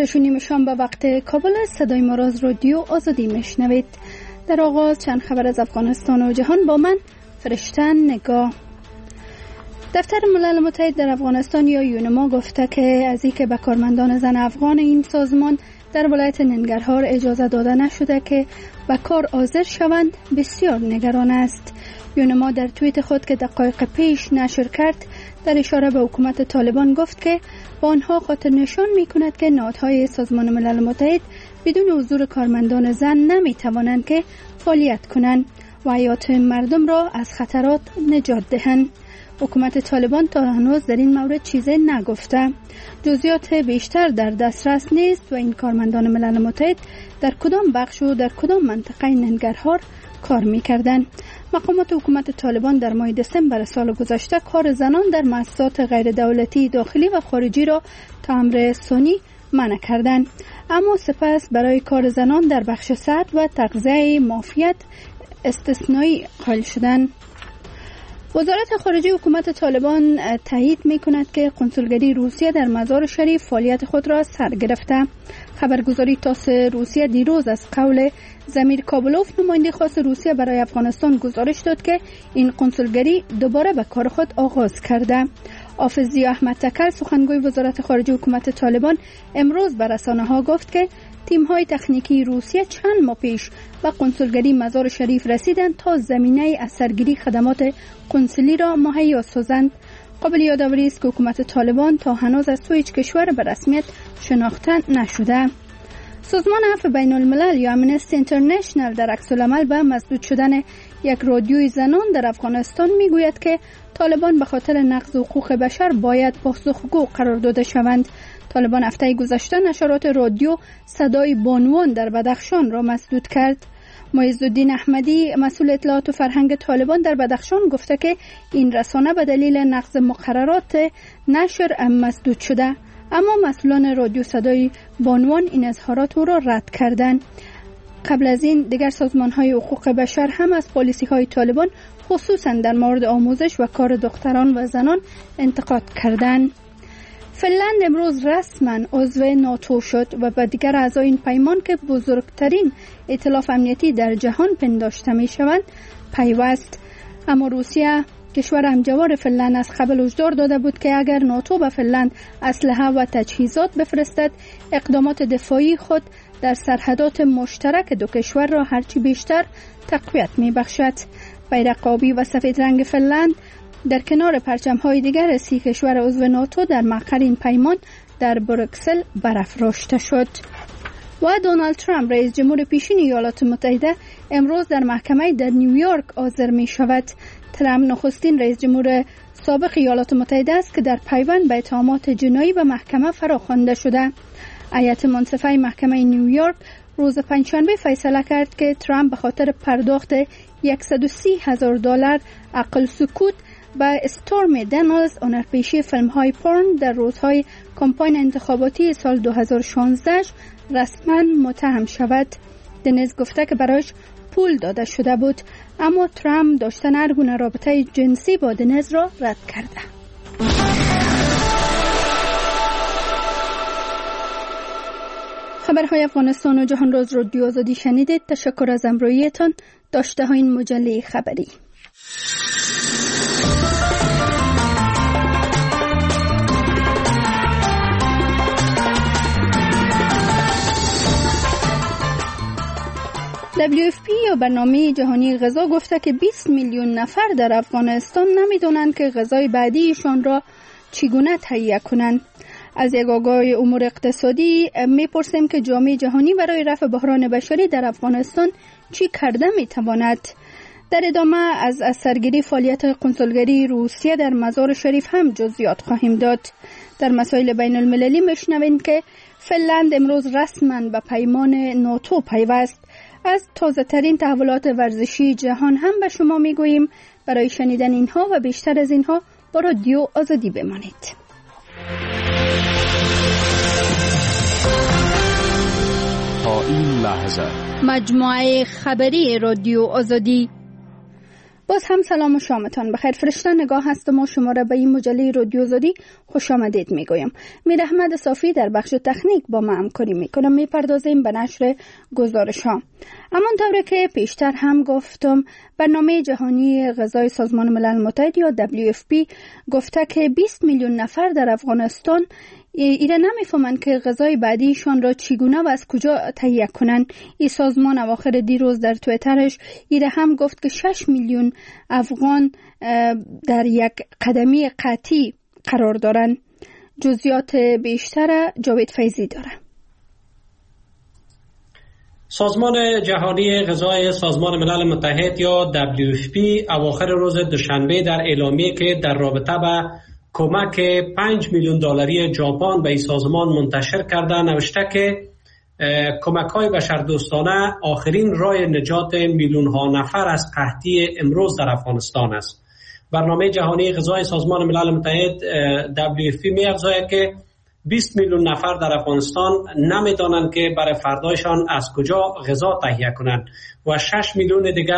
6:30 شام به وقت کابل صدای ما را از رادیو آزادی میشنوید. در آغاز چند خبر از افغانستان و جهان با من فرشته نگاه. دفتر ملل متحد در افغانستان یا یونما گفته که از اینکه به کارمندان زن افغان این سازمان در ولایت ننگرهار اجازه داده نشده که به کار حاضر شوند بسیار نگران است. یونما در توییت خود که دقایق پیش نشر کرد در اشاره به حکومت طالبان گفت که با آنها خاطر نشان می کند که نهادهای سازمان ملل متحد بدون حضور کارمندان زن نمی توانند که فعالیت کنند و حیات مردم را از خطرات نجات دهند. حکومت طالبان تا هنوز در این مورد چیزی نگفته. جزئیات بیشتر در دسترس نیست و این کارمندان ملل متحد در کدام بخش و در کدام منطقه ننگرهار کار می‌کردند. مقامات حکومت طالبان در ماه دسامبر سال گذشته کار زنان در مؤسسات غیر دولتی داخلی و خارجی را تا امر ثانی منع کردند، اما سپس برای کار زنان در بخش صحت و تغذیه معافیت استثنایی قائل شدند. وزارت خارجه حکومت طالبان تایید می‌کند که کنسولگری روسیه در مزار شریف فعالیت خود را سر گرفته. خبرگزاری تاس روسیه دیروز از قول زمیر کابلوف نماینده خاص روسیه برای افغانستان گزارش داد که این کنسولگری دوباره به کار خود آغاز کرده. حافظ احمد تکل سخنگوی وزارت خارجه حکومت طالبان امروز به رسانه‌ها گفت که تیم‌های تکنیکی روسیه چند ماه پیش به کنسولگری مزار شریف رسیدند تا زمینه از سرگیری خدمات کنسولی را مهیا سازند. قابل یادآوری است که حکومت طالبان تا هنوز از سوی هیچ کشور به رسمیت شناخته نشده. سازمان عفو بین الملل یا امنستی اینترنشنال در عکس‌العمل به مسدود شدن یک رادیوی زنان در افغانستان میگوید که طالبان به خاطر نقض حقوق بشر باید پاسخگو قرار داده شوند. طالبان هفته گذشته نشرات رادیو صدای بانوان در بدخشان را مسدود کرد. معزالدین احمدی مسئول اطلاعات و فرهنگ طالبان در بدخشان گفته که این رسانه به دلیل نقض مقررات نشر مسدود شده، اما مسئولان رادیو صدای بانوان این اظهارات او را رد کردند. قبل از این دیگر سازمان‌های حقوق بشر هم از پالیسی‌های طالبان خصوصاً در مورد آموزش و کار دختران و زنان انتقاد کردند. فنلند امروز رسما عضو ناتو شد و به دیگر اعضای این پیمان که بزرگترین ائتلاف امنیتی در جهان پنداشته می‌شوند پیوست. اما روسیه کشور همجوار فنلند از قبل هشدار داده بود که اگر ناتو به فنلند اسلحه و تجهیزات بفرستد اقدامات دفاعی خود در سرحدات مشترک دو کشور را هرچی بیشتر تقویت می‌بخشد. بیرق آبی و سفید رنگ فنلند در کنار پرچم‌های دیگر 30 کشور عضو ناتو در مقر این پیمان در بروکسل برافراشته شد. و دونالد ترامپ رئیس جمهور پیشین ایالات متحده امروز در محکمه در نیویورک حاضر می شود. ترامپ نخستین رئیس جمهور سابق ایالات متحده است که در پیوند به اتهامات جنایی به محکمه فراخوانده شده. هیئت منصفه محکمه نیویورک روز پنجشنبه فیصله کرد که ترامپ به خاطر پرداخت $130,000 عقل سکوت به استورم دنالز هنرپیشه فیلم‌های پورن در روزهای کمپاین انتخاباتی سال 2016 رسما متهم شود. دنیز گفته که برایش پول داده شده بود، اما ترامپ داشتن هر گونه رابطه جنسی با دنیز را رد کرده. خبرهای افغانستان و جهان را از رادیو آزادی شنیدید. تشکر از همراهیتان. داشته ها این مجله خبری. WFP یا برنامه جهانی غذا گفته که 20 میلیون نفر در افغانستان نمیدونند که غذای بعدیشان را چگونه تهیه کنند. از یک آگاه امور اقتصادی میپرسیم که جامعه جهانی برای رفع بحران بشری در افغانستان چی کرده میتواند. در ادامه از سرگیری فعالیت کنسولگری روسیه در مزار شریف هم جزئیات خواهیم داد. در مسائل بین المللی میشنویم که فنلند امروز رسما به پیمان ناتو پیوست. از تازه ترین تحولات ورزشی جهان هم به شما میگوییم. برای شنیدن اینها و بیشتر از اینها با رادیو آزادی بمانید. تا این لحظه مجموعه خبری رادیو آزادی. باز هم سلام و شامتان بخیر. فرشته نگاه هستم و شما را به این مجله رادیو آزادی خوش آمدید میگویم. میر احمد صافی در بخش تکنیک با ما همکاری میکنم. میپردازیم به نشر گزارش ها. همانطور که پیشتر هم گفتم، برنامه جهانی غذای سازمان ملل متحد یا WFP گفته که 20 میلیون نفر در افغانستان ایره نمیفهمند که غذای بعدیشان را چگونه و از کجا تهیه کنند. این سازمان اواخر دیروز در توییترش ایره هم گفت که 6 میلیون افغان در یک قدمی قطعی قرار دارند. جزئیات بیشتر جاوید فیضی داره. سازمان جهانی غذای سازمان ملل متحد یا WFP اواخر روز دوشنبه در اعلامیه که در رابطه با کمک 5 میلیون دلاری ژاپن به این سازمان منتشر کرده نوشته که کمک‌های بشردوستانه آخرین راه نجات میلیون‌ها نفر از قحطی امروز در افغانستان است. برنامه جهانی غذای سازمان ملل متحد WFP می‌افزاید که 20 میلیون نفر در افغانستان نمی‌دانند که برای فردایشان از کجا غذا تهیه کنند و 6 میلیون دیگر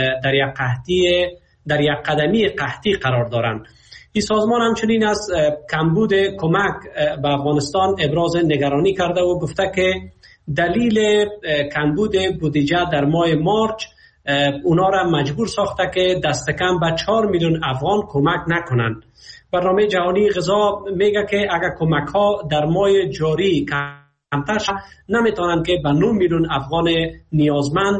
در یک قدمی قحطی قرار دارند. این سازمان همچنین از کمبود کمک به افغانستان ابراز نگرانی کرده و گفته که دلیل کمبود بودجه در ماه مارچ اونا را مجبور ساخته که دست کم به 4 میلیون افغان کمک نکنند. برنامه جهانی غذا میگه که اگر کمک ها در ماه جاری کمتر شد نمیتونن که به 9 میلیون افغان نیازمند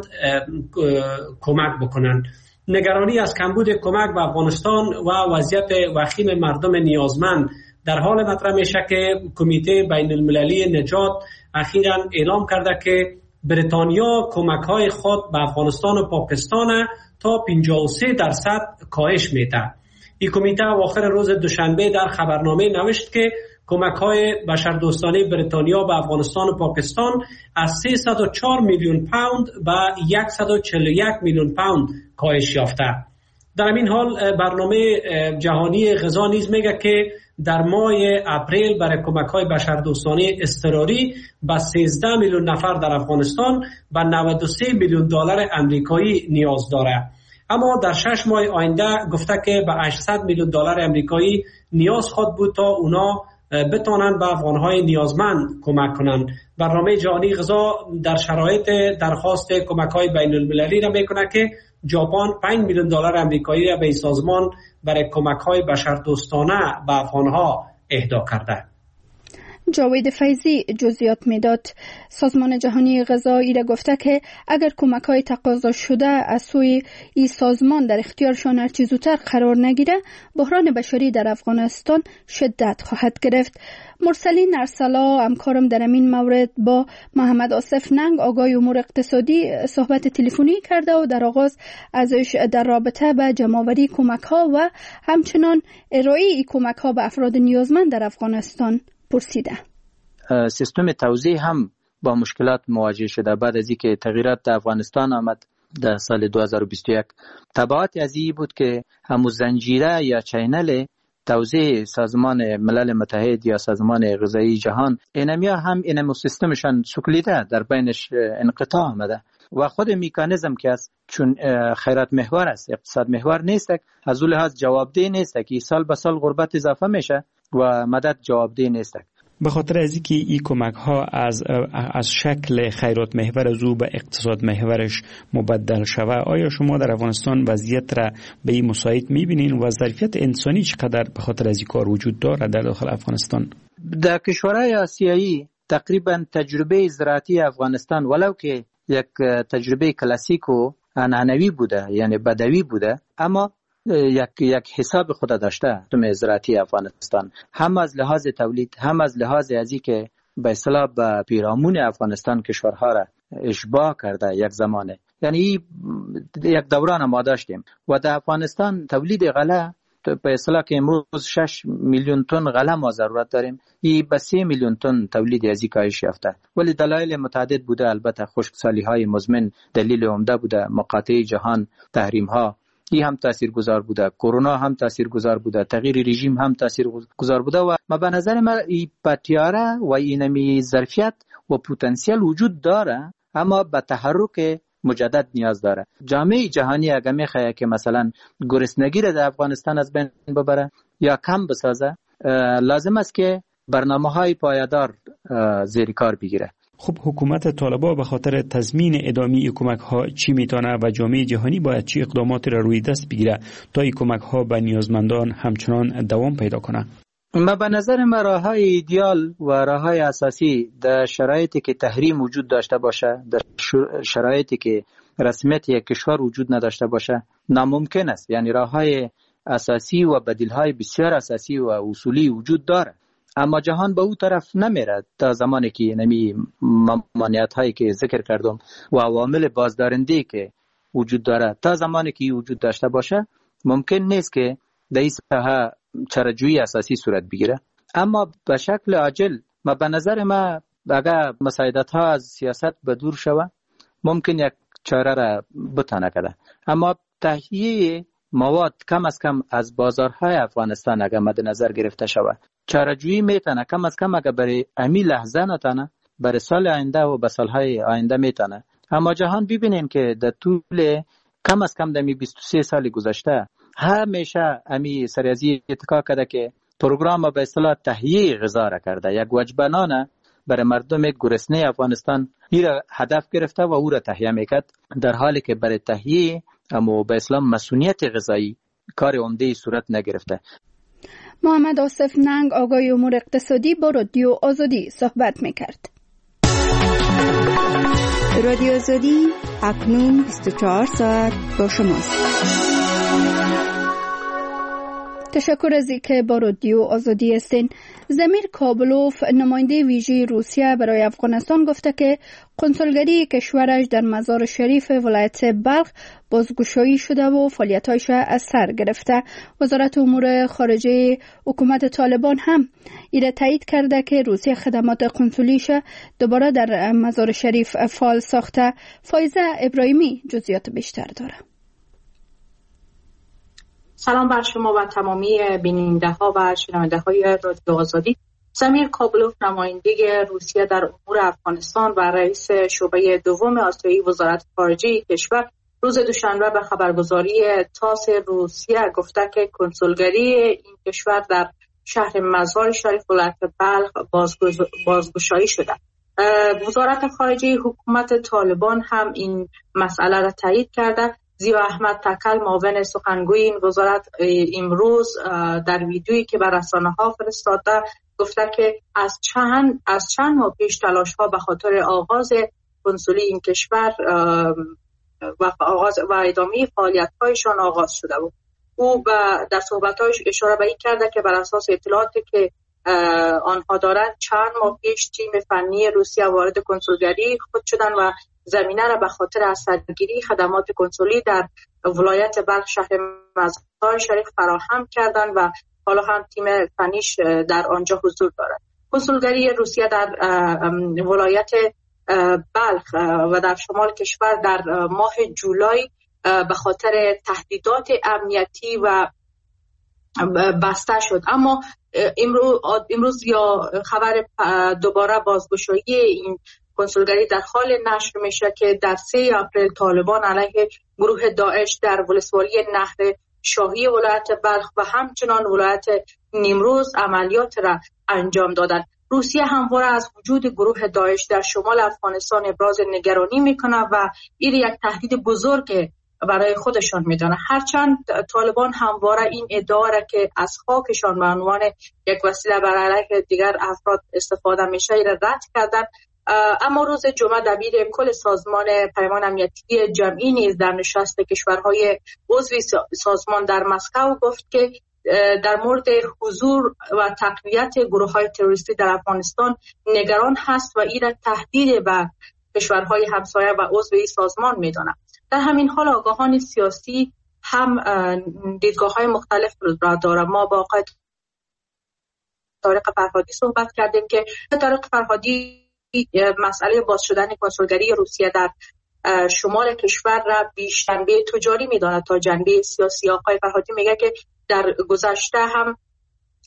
کمک بکنند. نگرانی از کمبود کمک به افغانستان و وضعیت وخیم مردم نیازمند در حال مطرح میشه که کمیته بین المللی نجات اخیراً اعلام کرده که بریتانیا کمک‌های خود به افغانستان و پاکستان تا 53% کاهش میده. این کمیته آخر روز دوشنبه در خبرنامه نوشت که کمک‌های بشردوستانه بریتانیا به افغانستان و پاکستان از 304 میلیون پوند به 141 میلیون پوند کاهش یافته. در این حال برنامه جهانی غذا نیز میگه که در ماه اپریل برای کمک‌های بشردوستانه اضطراری به 13 میلیون نفر در افغانستان و 93 میلیون دلار آمریکایی نیاز داره. اما در 6 ماه آینده گفته که به 800 میلیون دلار آمریکایی نیاز خود بود تا اونا بتونن به افغانهای نیازمند کمک کنند. برنامه جهانی غذا در شرایط درخواست کمک‌های بین المللی را میکنه که ژاپن 5 میلیون دلار آمریکایی را به این سازمان برای کمک‌های بشردوستانه به افغانها اهدا کرده. جاوید فیضی جزئیات میداد. سازمان جهانی غذا ایره گفته که اگر کمک‌های تقاضا شده از سوی این سازمان در اختیارشان هرچه زودتر قرار نگیره، بحران بشری در افغانستان شدت خواهد گرفت. مرسلین ارسلا همکارم در این مورد با محمد آصف ننگ آگاه امور اقتصادی صحبت تلفنی کرده و در آغاز ازش در رابطه به جمع‌آوری کمک‌ها و همچنان ارائه این کمک‌ها به افراد نیازمند در افغانستان پرسیده. سیستم توزیع هم با مشکلات مواجه شده بعد از اینکه تغییرات در افغانستان آمد در سال 2021. تبعات از این بود که همون زنجیره یا چینل توزیع سازمان ملل متحد یا سازمان غذایی جهان اینمیا هم اینمو سیستمشان سکلیده در بینش انقطاع آمده و خود میکانیزم که است چون خیرات محور است، اقتصاد محور نیست، از اون لحاظ جوابدهی نیست که سال به سال غربت اضافه میشه و مدد جوابدهی نیست. به خاطر از اینکه این کمک ها از شکل خیرات محور از او به اقتصاد محورش مبدل شوه، آیا شما در افغانستان وضعیت را به این مساعد میبینین و ظرفیت انسانی چقدر به خاطر از این کار وجود داره در داخل افغانستان؟ در کشورهای آسیایی تقریبا تجربه زراعتی افغانستان ولو که یک تجربه کلاسیک و عنعنوی بوده یعنی بدوی بوده، اما یک حساب خود داشته تو زراعتی افغانستان، هم از لحاظ تولید هم از لحاظ ازی که به اصطلاح به پیرامون افغانستان کشورها را اشباع کرده یک زمانه، یعنی یک دوران ما داشتیم و در افغانستان تولید غله به اصطلاح که امروز 6 میلیون تن غله ما ضرورت داریم، این به 3 میلیون تن تولید ازی کاهش یافته، ولی دلایل متعدد بوده. البته خشکسالی های مزمن دلیل عمده بوده، مقاطعه جهان، تحریم ها این هم تاثیرگذار بوده، کرونا هم تاثیرگذار بوده، تغییر رژیم هم تاثیرگذار بوده و به نظر من این پتیاره و اینمی ظرفیت و پتانسیل وجود داره، اما به تحرک مجدد نیاز داره. جامعه جهانی اگه میخواد که مثلا گرسنگی را در افغانستان از بین ببره یا کم بسازه، لازم است که برنامه‌های پایدار زیر کار بگیره. خب حکومت طالبان به خاطر تضمین ادامه کمک ها چی میتونه و جامعه جهانی باید چی اقداماتی را روی دست بگیره تا این کمک ها به نیازمندان همچنان دوام پیدا کنه؟ ما به نظر ما راه‌های ایدئال و راه‌های اساسی در شرایطی که تحریم وجود داشته باشه، در شرایطی که رسمیت یک کشور وجود نداشته باشه ناممکن است. یعنی راه‌های اساسی و بدیل‌های بسیار اساسی و اصولی وجود داره، اما جهان به اون طرف نمیره تا زمانی که نمی ممانعت‌هایی که ذکر کردم و عوامل بازدارنده که وجود داره تا زمانی که وجود داشته باشه ممکن نیست که در این ساحه چاره‌جویی اساسی صورت بگیره. اما به شکل عاجل ما به نظر ما اگر مساعدت‌ها از سیاست به دور شود ممکن یک چاره را بتانه کرده، اما تهیه مواد کم از کم از بازارهای افغانستان اگر مد نظر گرفته شود چاره‌جویی میتونه کم از کم اگر برای امی لحظه نتانه برای سال آینده و به سالهای آینده میتونه. اما جهان ببینین که در طول کم از کم دمی 23 سال گذشته همیشه امی سریازی اتکا کرده که پروگرام به اصطلاح تهیه غذا را کرده، یک وجبه نان برای مردم گرسنه افغانستان را هدف گرفته و او را تهیه میکرد، در حالی که برای تهیه اما به اسلام مسئولیت غذایی کار عمده صورت نگرفته. محمد آصف ننگ آگاه امور اقتصادی با رادیو آزادی صحبت میکرد. رادیو آزادی اکنون 24 ساعت با شماست. تشکر از اینکه با رادیو آزادی هستین. زمیر کابلوف نماینده ویژه روسیه برای افغانستان گفته که کنسولگری کشورش در مزار شریف ولایت بلخ بازگشایی شده و فعالیت‌هایش از سر گرفته. وزارت امور خارجه حکومت طالبان هم این تایید کرده که روسیه خدمات قنسولیش دوباره در مزار شریف فعال ساخته. فایزه ابراهیمی جزئیات بیشتر داره. سلام بر شما و تمامی بیننده ها و شنونده های رادیو آزادی. زمیر کابلوف نماینده روسیه در امور افغانستان و رئیس شعبه دوم آسیایی وزارت خارجه کشور روز دوشنبه به خبرگزاری تاس روسیه گفته که کنسولگری این کشور در شهر مزار شریف ولایت بلخ بازگشایی شده. وزارت خارجه حکومت طالبان هم این مسئله را تایید کرده. زیا احمد تکل معاون سخنگوی این وزارت امروز در ویدیویی که به رسانه‌ها فرستاده گفته که از چند ماه پیش تلاش‌ها به خاطر آغاز کنسولی این کشور و ادامه فعالیت‌هایشان آغاز شده بود. او در صحبت‌هایش اشاره به این کرده که بر اساس اطلاعاتی که آنها دارند چند ماه پیش تیم فنی روسیه وارد کنسولگری خود شدند و زمینه را به خاطر از سرگیری خدمات کنسولی در ولایت بلخ شهر مزار شریف فراهم کردند و حالا هم تیم فنیش در آنجا حضور دارد. کنسولگری روسیه در ولایت بلخ و در شمال کشور در ماه جولای به خاطر تهدیدات امنیتی و بسته شد، اما امروز یا خبر دوباره بازگشایی این کنسولگری در حال نشر میشه که در 3 اپریل طالبان علیه گروه داعش در ولسوالی نهر شاهی ولایت بلخ و همچنان ولایت نیمروز عملیات را انجام دادند. روسیه همواره از وجود گروه داعش در شمال افغانستان ابراز نگرانی میکنه و این یک تهدید بزرگ برای خودشان میدانه. هرچند طالبان همواره این ادعا را که از خاکشان به عنوان یک وسیله برای علیه دیگر افراد استفاده میشه را رد کردن، اما روز جمعه دبیر کل سازمان پیمان امنیتی جمعی نیز در نشست کشورهای عضو سازمان در مسکو گفت که در مورد حضور و تقویت گروه‌های تروریستی در افغانستان نگران هست و این را تهدید به کشورهای همسایه و عضو این سازمان می‌داند. در همین حال آگاهان سیاسی هم دیدگاه‌های مختلف را دارند. ما با آقای طارق فرهادی صحبت کردیم که طارق فرهادی مسئله باز شدن کنسولگری روسیه در شمال کشور را بیش جنبه تجاری می‌داند تا جنبه سیاسی. آقای فرهادی میگه که در گذشته هم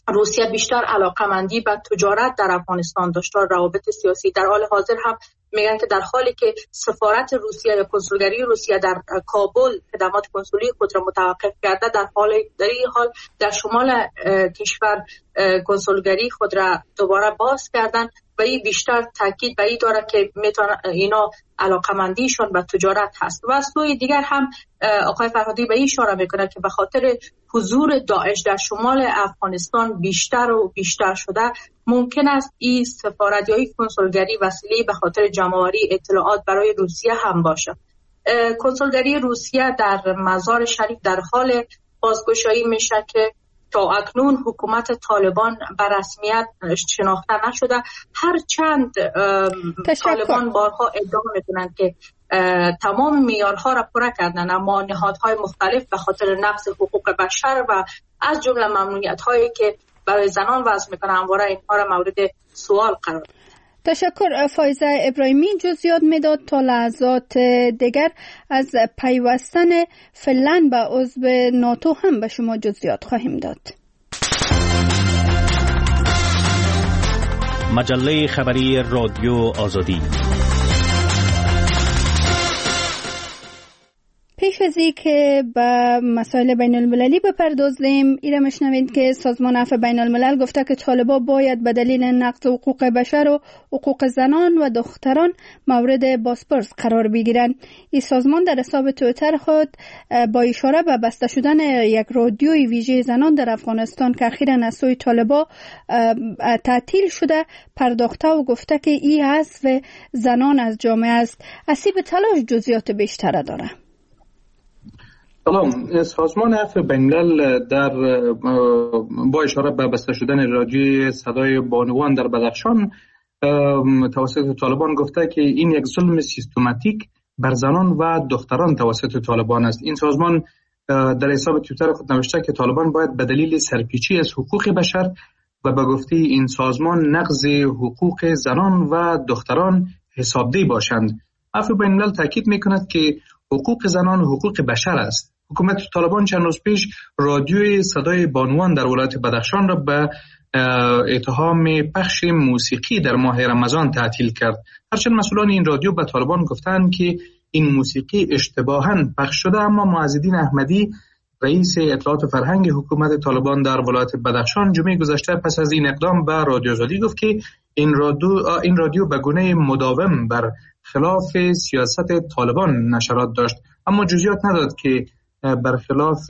روسیه بیشتر علاقمندی به تجارت در افغانستان داشت، روابط سیاسی. در حال حاضر هم میگن که در حالی که سفارت روسیه یا کنسولگری روسیه در کابل خدمات کنسولی خود را متوقف کرده، در این حال در شمال کشور کنسولگری خود را دوباره باز کردن و این بیشتر تاکید به این داره که اینا علاقمندیشون به تجارت هست. و از سوی دیگر هم آقای فرهادی به این اشاره میکنه که به خاطر حضور داعش در شمال افغانستان بیشتر و بیشتر شده، ممکن است این سفارت یا این کنسولگری وسیله به خاطر جمع‌آوری اطلاعات برای روسیه هم باشه. کنسولگری روسیه در مزار شریف در حال بازگشایی میشه که تا اکنون حکومت طالبان به رسمیت شناخته نشده، هرچند طالبان بارها ادعا میکنند که تمام معیارها را پوره کردن، اما نهادهای مختلف به خاطر نقض حقوق بشر و از جمله ممنوعیت‌هایی که برای زنان وضع میکنه همواره اینها را مورد سوال قرار. تشکر. فایزه ابراهیمی جزئیات میداد. تا لحظات دیگر از پیوستن فنلند به عضو ناتو هم به شما جزئیات خواهیم داد. مجله خبری رادیو آزادی. پیش از این که به مسائل بین المللی بپردازیم، ایره مشنوید که سازمان عفو بین الملل گفته که طالبان باید به دلیل نقض حقوق بشر و حقوق زنان و دختران مورد بازپرس قرار بگیرند. این سازمان در حساب توییتر خود با اشاره به بسته شدن یک رادیوی ویژه زنان در افغانستان که اخیراً از سوی طالبان تعطیل شده پرداخته و گفته که این حذف زنان از جامعه است. اسیب تلاش جزئیات بیشتر داره. سلام. سازمان عفو بین الملل با اشاره به بسته شدن رادیوی صدای بانوان در بدخشان توسط طالبان گفته که این یک ظلم سیستماتیک بر زنان و دختران توسط طالبان است. این سازمان در حساب توییتر خود نوشته که طالبان باید به دلیل سرپیچی از حقوق بشر و به گفته این سازمان نقض حقوق زنان و دختران حسابدهی باشند. عفو بین الملل تاکید میکند که حقوق زنان حقوق بشر است. حکومت طالبان چند روز پیش رادیوی صدای بانوان در ولایت بدخشان را به اتهام پخش موسیقی در ماه رمضان تعطیل کرد. هرچند مسئولان این رادیو به طالبان گفتند که این موسیقی اشتباهاً پخش شده، اما معزالدین احمدی رئیس اطلاعات و فرهنگ حکومت طالبان در ولایت بدخشان جمعه گذشته پس از این اقدام به رادیو آزادی گفت که این رادیو به گونه مداوم بر خلاف سیاست طالبان نشرات داشت، اما جزئیات نداد که برخلاف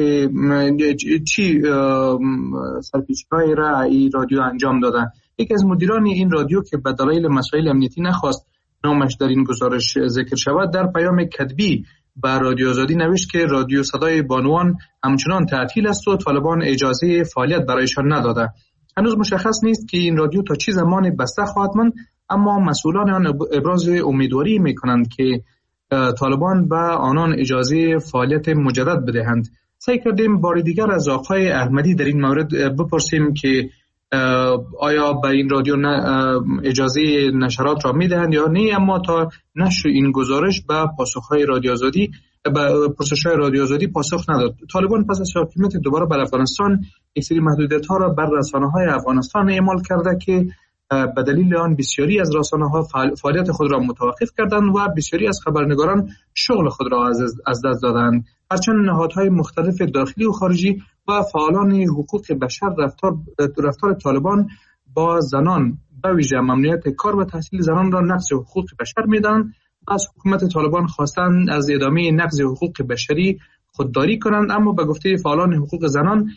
چی سرپیچی‌هایی را این رادیو انجام دادن. یکی از مدیران این رادیو که به دلایل مسائل امنیتی نخواست نامش در این گزارش ذکر شود، در پیام کتبی به رادیو آزادی نوشت که رادیو صدای بانوان همچنان تعطیل است و طالبان اجازه فعالیت برایشان نداده. هنوز مشخص نیست که این رادیو تا چه زمان بسته خواهد ماند، اما مسئولان آن ابراز امیدواری می‌کنند که طالبان به آنان اجازه فعالیت مجدد بدهند. سعی کردیم بار دیگر از آقای احمدی در این مورد بپرسیم که آیا به این رادیو اجازه نشرات را میدهند یا نه، اما تا نشر این گزارش به پاسخهای رادیو آزادی به پرسش‌های رادیو آزادی پاسخ نداد. طالبان پس از حاکمیت دوباره بر افغانستان یک سری محدودیت‌ها را بر رسانه‌های افغانستان اعمال کرده که به دلیل آن بسیاری از رسانه‌ها فعالیت خود را متوقف کردند و بسیاری از خبرنگاران شغل خود را از دست دادند. هرچند نهادهای مختلف داخلی و خارجی و فعالان حقوق بشر رفتار طالبان با زنان به ویژه ممنوعیت کار و تحصیل زنان را نقض حقوق بشر می‌دانند. از حکومت طالبان خواستند از ادامه نقض حقوق بشری خودداری کنند، اما به گفته فعالان حقوق زنان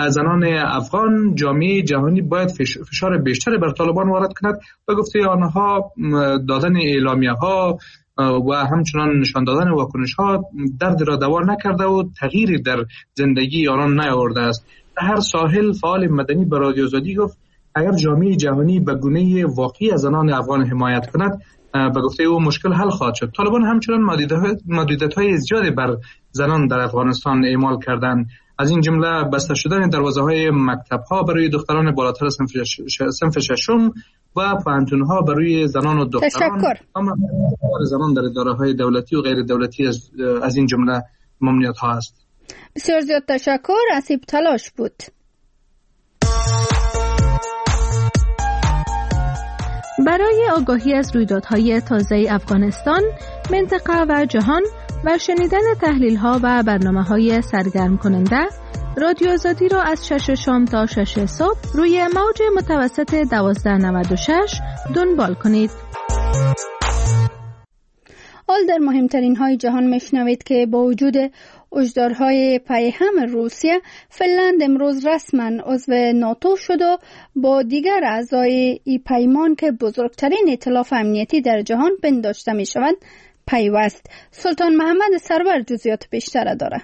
افغان جامعه جهانی باید فشار بیشتری بر طالبان وارد کند. به گفته آنها دادن اعلامیه‌ها و همچنان نشان دادن واکنش‌ها درد را دوا نکرده و تغییری در زندگی آنان نیاورده است. در هر ساحل فعال مدنی به رادیو آزادی گفت اگر جامعه جهانی به گونه واقعی از زنان افغان حمایت کند، به گفته او مشکل حل خواهد شد. طالبان همچنان محدودیت‌های زیادی بر زنان در افغانستان اعمال کردند، از این جمله بسته شدن دروازه‌های مکتب‌ها برای دختران بالاتر صنف ششم و پانتون‌ها برای زنان و دختران، اما زنان در اداره‌های دولتی و غیر دولتی از این جمله ممنوعیت‌ها است. بسیار زیاد تشکر. اسیب تلاش بود. برای آگاهی از رویدادهای تازه افغانستان، منطقه و جهان و شنیدن تحلیل‌ها و برنامه‌های سرگرم کننده، رادیو آزادی را از 6 شام تا 6 صبح روی موج متوسط 1296 دنبال کنید. حال در مهمترین های جهان میشنوید که با وجود هشدارهای پیهم روسیه، فنلند امروز رسما عضو ناتو شد و با دیگر اعضای این پیمان که بزرگترین ائتلاف امنیتی در جهان پنداشته می شوند پیوست. سلطان محمد سرور جزئیات بیشتر داره.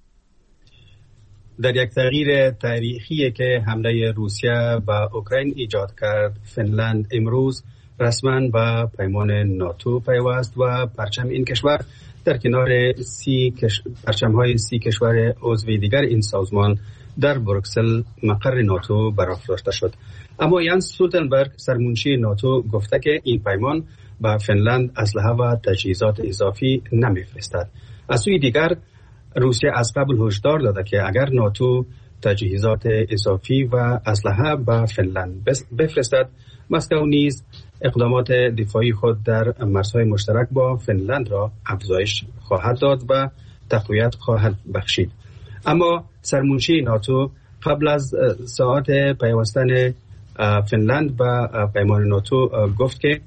در یک تغییر تاریخی که حمله روسیه به اوکراین ایجاد کرد، فنلند امروز رسما به پیمان ناتو پیوست و پرچم این کشور در کنار پرچم‌های 30 کشور عضو دیگر این سازمان در بروکسل مقر ناتو برافراشته شد. اما یانس استولتنبرگ سرمنشی ناتو گفته که این پیمان به فنلند اسلحه و تجهیزات اضافی نمیفرستد. از سوی دیگر روسیه از قبل هشدار داده که اگر ناتو تجهیزات اضافی و اسلحه به فنلند بفرستد، مسکو نیز اقدامات دفاعی خود در مرزهای مشترک با فنلند را افزایش خواهد داد و تقویت خواهد بخشید. اما سرمنشی ناتو قبل از ساعت پیوستن فنلند به پیمان ناتو گفت که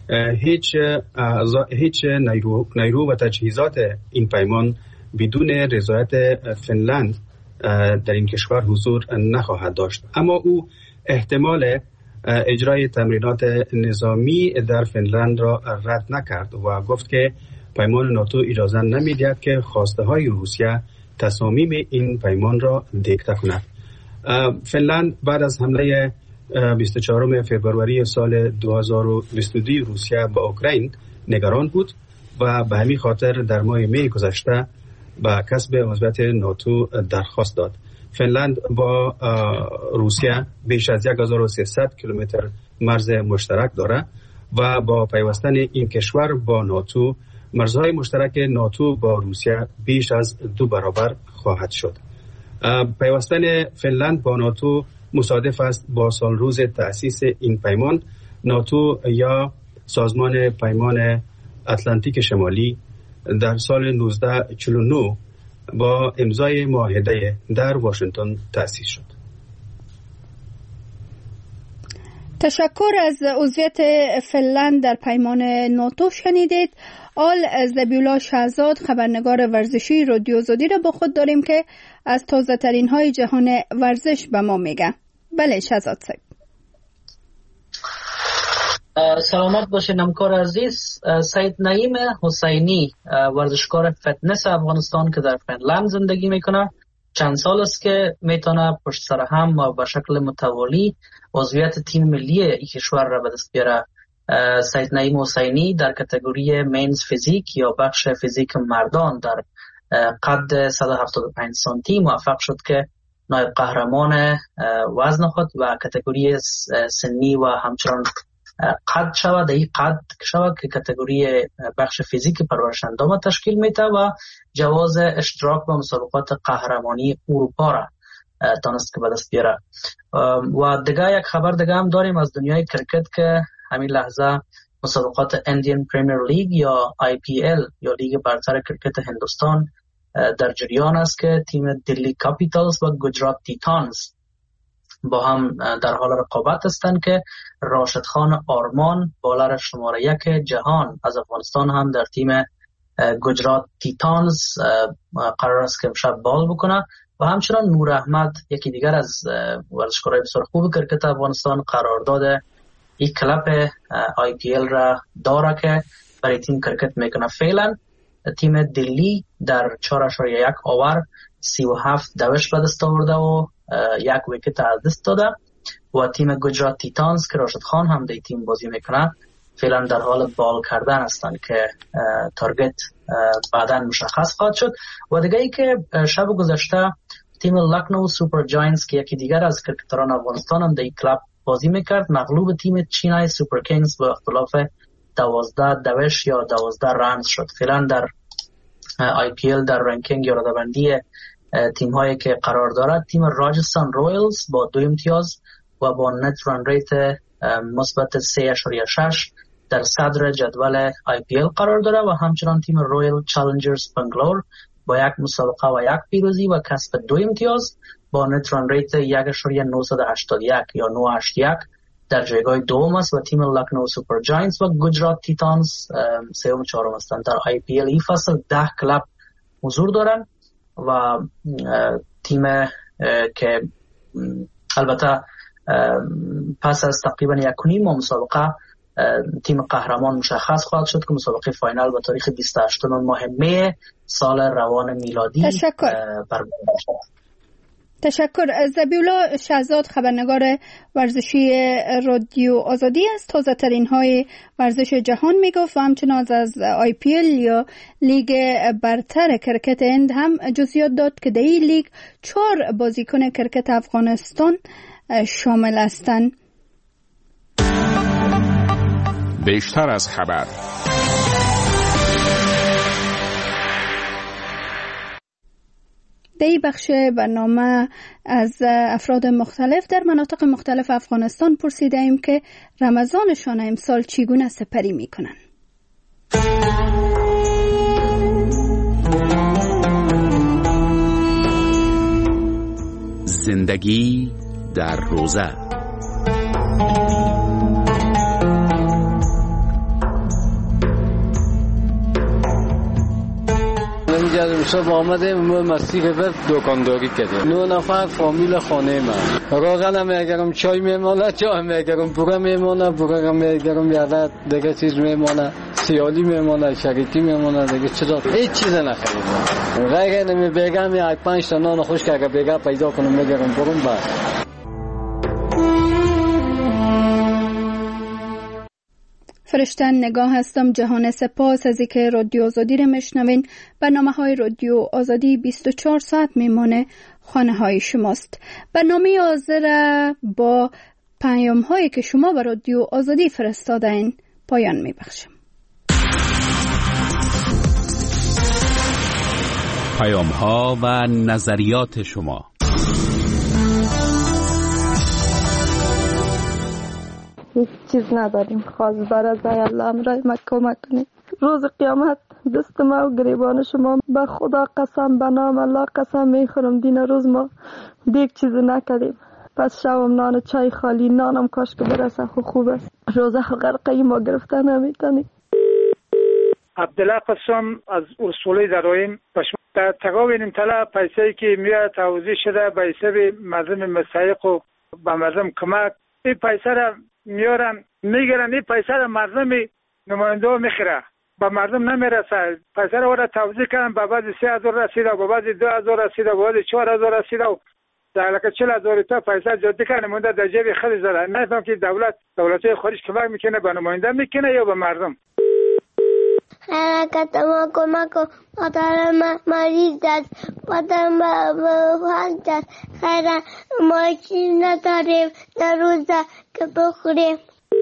هیچ نیرو و تجهیزات این پیمان بدون رضایت فنلند در این کشور حضور نخواهد داشت. اما او احتمال اجرای تمرینات نظامی در فنلند را رد نکرد و گفت که پیمان ناتو اجازه نمی‌دهد که خواسته های روسیه تصامیم این پیمان را دیکته کند. فنلند بعد از حمله 24 فوریه سال 2022 روسیه به اوکراین نگران بود و به همین خاطر در ماه می گذشته به کسب عضویت ناتو درخواست داد. فنلند با روسیه بیش از 1300 کیلومتر مرز مشترک دارد و با پیوستن این کشور با ناتو، مرزهای مشترک ناتو با روسیه بیش از 2 برابر خواهد شد. پیوستن فنلند با ناتو مصادف است با سال روز تأسیس این پیمان. ناتو یا سازمان پیمان اتلانتیک شمالی در سال 1949 با امضای معاهده در واشنگتن تأسیس شد. تشکر از عضویت فنلند در پیمان ناتو شنیدید. آل زبیولا شهزاد خبرنگار ورزشی رادیو آزادی را با خود داریم که از تازه ترین های جهان ورزش به ما میگه. بله شهزاد صاحب. سلامت باشین همکار عزیز. سید نعیم حسینی ورزشکار فتنس افغانستان که در فنلند زندگی میکنه، چند سال است که میتونه پشت سر هم و به شکل متوالی عضویت تیم ملی این کشور را به دست بیاره. سید نعیم حسینی در کاتگوری مینز فیزیک یا بخش فیزیک مردان در قد 175 سانتی موفق شد که نایب قهرمان وزن خود و کاتگوری سنی و همچنان قد شود. این قد شود که کاتگوری بخش فیزیک پرورش اندام تشکیل میده و جواز اشتراک به مسابقات قهرمانی اروپا را تانست که به دست بیاره. و دیگه یک خبر دیگه هم داریم از دنیای کرکت که همین لحظه مسابقات اندین پریمیر لیگ یا IPL یا لیگ برتر کرکت هندوستان در جریان است که تیم دلی کاپیتالز و گجرات تیتانز با هم در حال رقابت هستند که راشد خان آرمان بالر شماره 1 جهان از افغانستان هم در تیم گجرات تیتانز قرار است که امشب بال بکنه و همچنان نور احمد یکی دیگر از ورزشکارای بسیار خوب کرکت افغانستان قرارداد این کلب IPL را داره که برای تیم کرکت میکنه. فعلا تیم دلی در 4.1 اوور 37 دوش به دست آورده و 1 ویکت از دست داده و تیم گجرات تیتانز که راشد خان هم در تیم بازی میکنه فعلا در حال بال کردن هستند که تارگت بعدا مشخص خواهد شد. و دیگه ای که شب گذشته تیم لکنو سوپر جاینتس که یکی دیگر از کرکتران افغانستان هم در این کلاب بازی میکرد مغلوب تیم چینای سوپر کینگز با اختلاف 12 دوش یا 12 رنز شد. فعلا در IPL در رنکینگ یا رده‌بندی تیم هایی که قرار دارد تیم راجستان رویلز با 2 امتیاز و با نت رن ریت مثبت 3.6 در صدر جدول IPL قرار داره و همچنان تیم رویال چالنجرز بنگلور با 1 مسابقه و 1 پیروزی و کسب 2 امتیاز با نت ران ریت 1.981 یا 981 در جایگاه دوم است و تیم لکنو سوپر جاینتس و گجرات تیتانز 3 و 4 هستند. در IPL این فصل 10 کلاب حضور دارن و تیم که البته پس از تقریبا 1.5 ماه مسابقه تیم قهرمان مشخص خواهد شد که مسابقه فاینال به تاریخ 28 ماه می سال روان میلادی برگزار شد. تشکر. ذبیحالله شهزاد خبرنگار ورزشی رادیو آزادی است. تازه ترین های ورزش جهان میگفت و همچنان از IPL یا لیگ برتر کرکت هند هم جزئیات داد که در این لیگ 4 بازیکن کرکت افغانستان شامل هستند. بیشتر از خبر. در این بخش برنامه از افراد مختلف در مناطق مختلف افغانستان پرسیده ایم که رمضانشان امسال چگونه سپری می کنند. زندگی در روزه. امشب آمده مسیح به دکانداری کرده 9 نفر فامیل خانه من روغنم اگرم چای میمانه چای میگرم پورا میمانه پورا میگرم یاد دیگه چیز میمانه سیالی میمانه شریکی میمانه دیگه چرا هیچ چیز نخریدم غیر اینه بگم یک 5 تا نان خشک اگه بگم پیدا کنم میگرم برم بس. فرشتن نگاه هستم. جهان سپاس از اینکه رادیو آزادی رو میشنوین. برنامه‌های رادیو آزادی 24 ساعت میمانه خانه های شماست. برنامه حاضر با پیام هایی که شما به رادیو آزادی فرستادین پایان میبخشم. پیام ها و نظریات شما. هیچ چیز نداریم خاص برای الله امرای ما کمک کنید. روز قیامت دست ما و گریبان شما به خدا قسم به نام الله قسم میخورم دین روز ما دیگه چیز نکردیم. پس شوم نان چای خالی نانم کاش که برسه خوب است. روزه غرقه ما گرفته نمیتونی. عبدالله قسم از اصولی درایم در تقابل طلا پیسه‌ای که میاد توزیع شده به حساب مردم مستحق و به مردم کمک این پیسه را میارن میگیرن. این پیسه را مردم نماینده ها میخوره به مردم نمیرسه. پیسه را وارد توزیع کردن به بعضی 3000 رسیده به بعضی 2000 رسیده به بعضی 4000 رسیده و در لکه 40000 تا پیسه جدی کنه مونده در جیب خود زده. نفهم که دولت خارج کمک میکنه به نماینده میکنه یا به مردم. حرکت ما کمک و مادر مریض است مادر هست است خیلی ما چیز نداریم در روزه که بخوریم.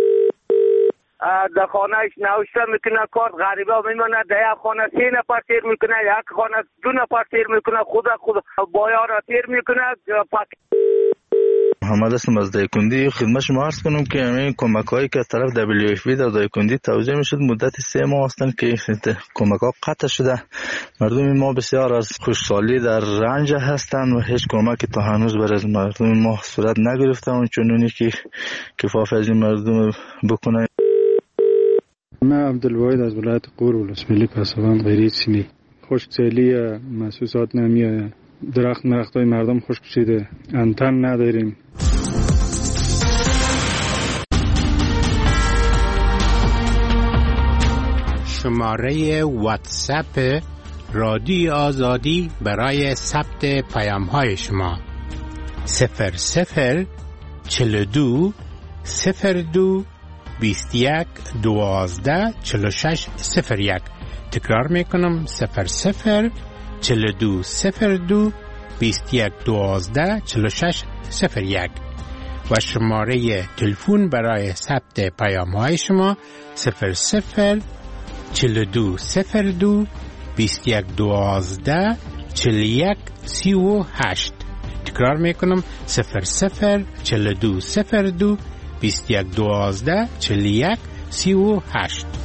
در خانهش نوشته میکنه کارت غریبه میمونه در یک خانه 3 نفر تیر میکنه یک خانه 2 نفر تیر میکنه خود بایا را تیر میکنه. محمد هستم از دایکندی. خدمت شما عرض کنم که همین کمک هایی که از طرف WFP در دایکندی توزیع میشد مدت 3 ماه هستند که کمک ها قطع شده. مردم ما بسیار از خوشحالی در رنج هستند و هیچ کمکی تا هنوز برای مردم ما صورت نگرفته و چنونی که کفاف از این مردم بکنه. من عبدالواحد از ولایت قور ولسوالی پسوان غیری چینی. خشکسالی محسوسات نمیاد. درختای مردم خشک شده. انتن نداریم. شماره واتساپ رادیو آزادی برای ثبت پیام‌های شما 00 42 02 21 12 46 01. تکرار میکنم 00 42 02 21 12 46 01 و شماره تلفن برای ثبت پیام‌های شما 00 42 02 21 12 41 38. تکرار میکنم 00 42 02 21 12 41 38.